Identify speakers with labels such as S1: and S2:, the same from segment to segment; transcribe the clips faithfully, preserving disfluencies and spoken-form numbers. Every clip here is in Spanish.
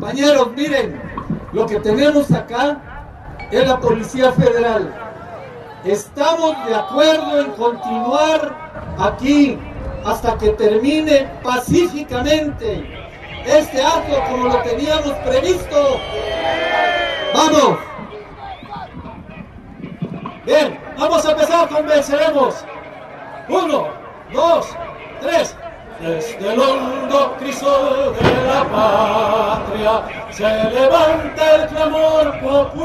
S1: Compañeros, miren, lo que tenemos acá es la Policía Federal. Estamos de acuerdo en continuar aquí hasta que termine pacíficamente este acto como lo teníamos previsto. ¡Vamos! Bien, vamos a empezar con Venceremos. Uno, dos, tres. Desde el hondo crisol de la patria se levanta el clamor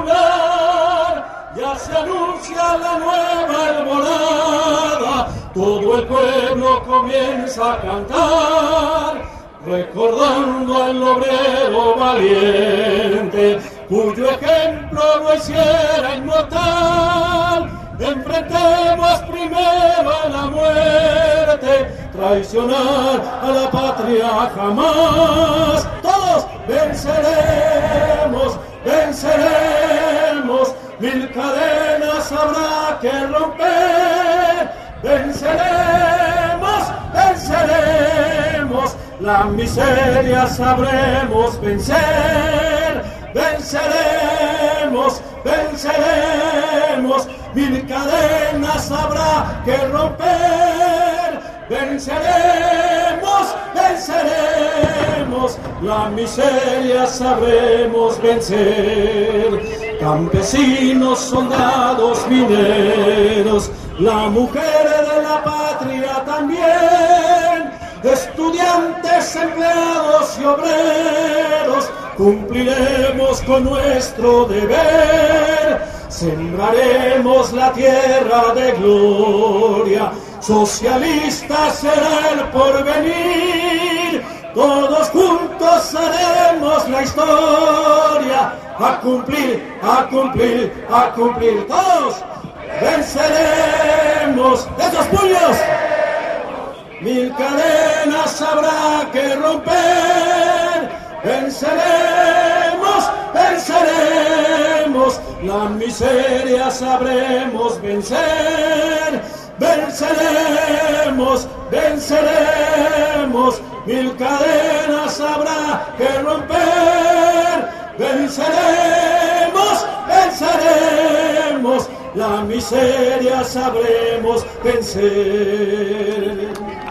S1: popular, ya se anuncia la nueva alborada, todo el pueblo comienza a cantar, recordando al obrero valiente, cuyo ejemplo lo hiciera inmortal. Enfrentemos primero a la muerte, traicionar a la patria jamás. Todos venceremos, venceremos, mil cadenas habrá que romper. Venceremos, venceremos, la miseria sabremos vencer. Venceremos, venceremos, mil cadenas habrá que romper. Venceremos, venceremos, la miseria sabremos vencer. Campesinos, soldados, mineros, la mujer de la patria también, estudiantes, empleados y obreros, cumpliremos con nuestro deber, sembraremos la tierra de gloria, socialista será el porvenir, todos juntos haremos la historia, a cumplir, a cumplir, a cumplir, todos venceremos. ¡Esos puños! Mil cadenas habrá que romper. Venceremos, venceremos, la miseria sabremos vencer. Venceremos, venceremos, mil cadenas habrá que romper. Venceremos, venceremos, la miseria sabremos vencer.